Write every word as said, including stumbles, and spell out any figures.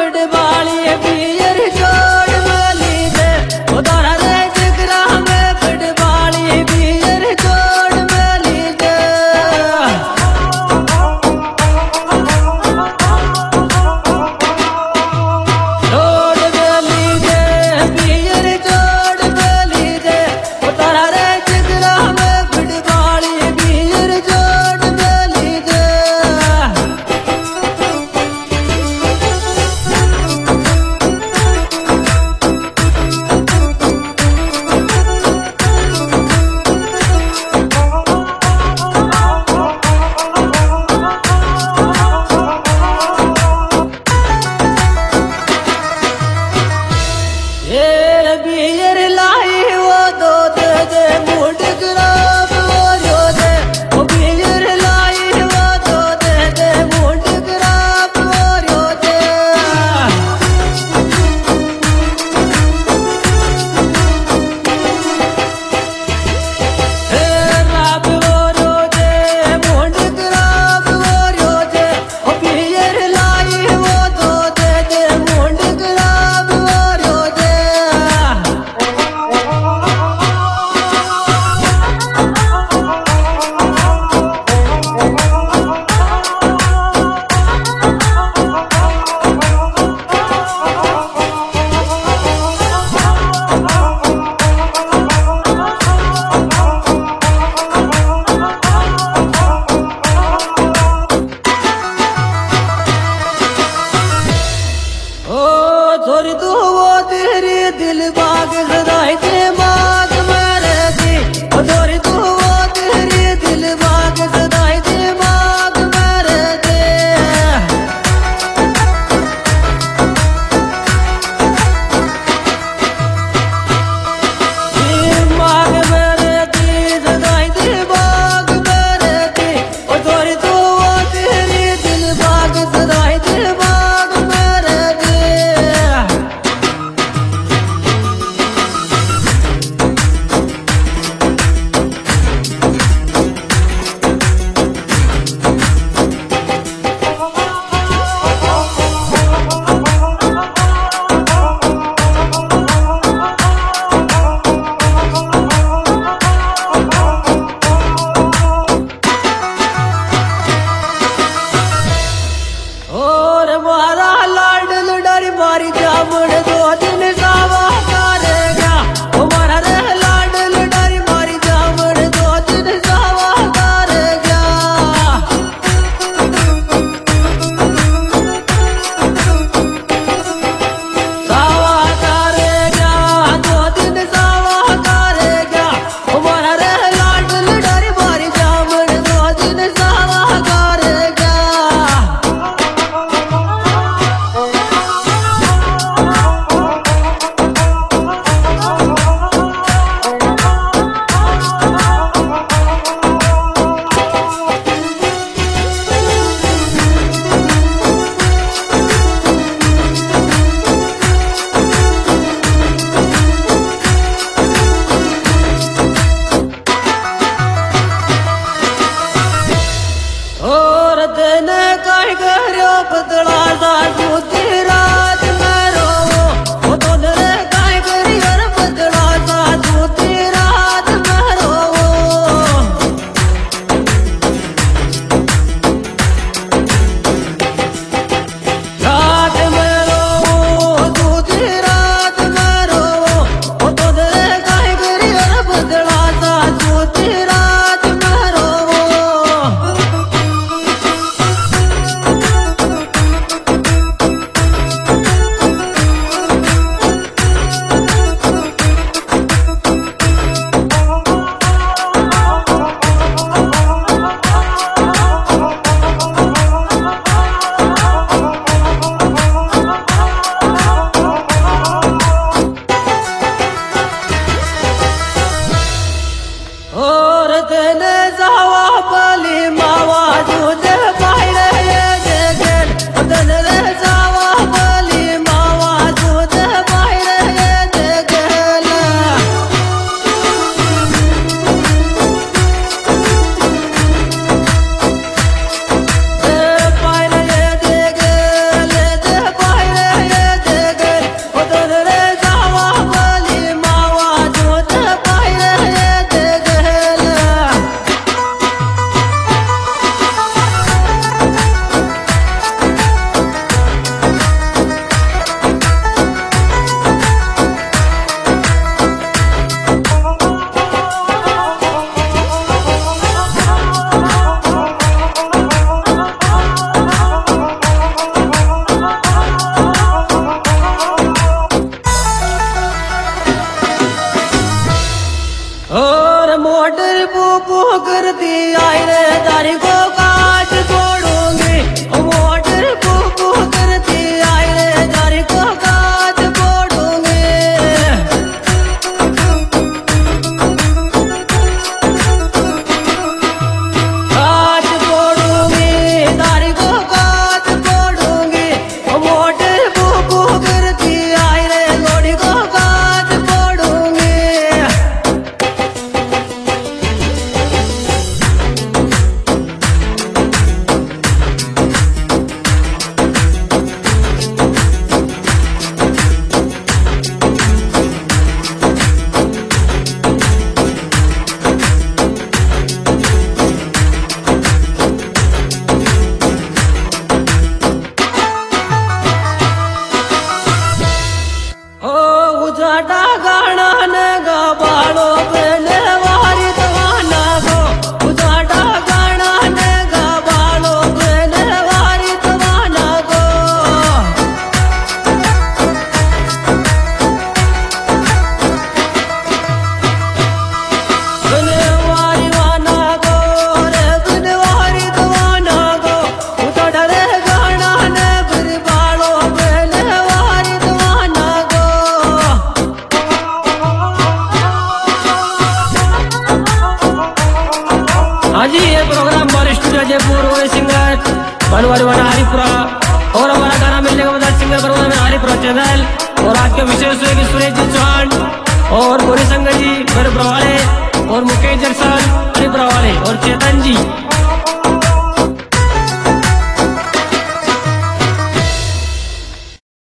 फुटबाली beer जोड़ वाली दे उधारा रे जिगरा में फुटबाली बियर जोड़ वाली दे जोड़ वाली दे बियर जोड़ वाली दे उधारा रे जिगरा में फुटबाली बियर जोड़ वाली दे ये बियर लाई वो दो दे दे मुंड खराब हो जो दे वो बियर लाई वो दो दे दे मुंड खराब हो जो दे हे राब हो जो दे मुंड खराब हो जो दे वो बियर लाई वो दो दे दे मुंड खराब हो जो दे ओ थोड़ी तू वो तेरी दिल बाग सदाई ते बाग मेरे दी ओ थोड़ी तू वो तेरी दिल बाग सदाई ते बाग मेरे दे बाग मेरे दी सदाई ते बाग मेरे दी ओ थोड़ी तू वो तेरी दिल बाग सदाई ते बाग मेरे दे और मारा लाडल डर मारी जामुन दो दिन सावा करेगा ओ मारा रे लाडल डर मारी जामुन दो दिन सावा करेगा सावा करेगा दो दिन सावा करेगा ओ मारा रे लाडल डर मारी जामुन दो दिन सावा करेगा और दिन कहीं करो बदला सा सूती रात में रोवो वो तो दिन कहीं करी और बदला सा सूती रात में रोवो रात में रोवो सूती रात में रोवो वो तो दिन कहीं करी और बदला सा सूती रात में रोवो करती आई रे दारी को काट छोड़ूंगी मोटर फूफू करती आई रे दारी को काट छोड़ूंगी काट छोड़ूंगी दारी को काट छोड़ूंगी मोटर फूफू करती आई रे लोड़ी को काट छोड़ूंगी उजाटा गाना ने गाबाड़ो पहले वारी दवाना गो उजाटा गाना ने गाबाड़ो पहले वारी दवाना गो पहले वारी वाना गो रे पहले वारी दवाना गो उजाटा रे गाना ने फिर बाड़ो पहले वारी दवाना गो हाँ जी ये प्रोग्राम हमारे स्टूडियो जयपुर और सिंगर बनवारी वाला हरिपुरा और हमारा गाना मिलने का मतलब सिंगर बनवारी में हरिपुरा चैनल और आज के विशेष हुए कि सुरेश जी चौहान और गोरी संगर जी हरिपुरा वाले और मुकेश जरसल हरिपुरा वाले और चेतन जी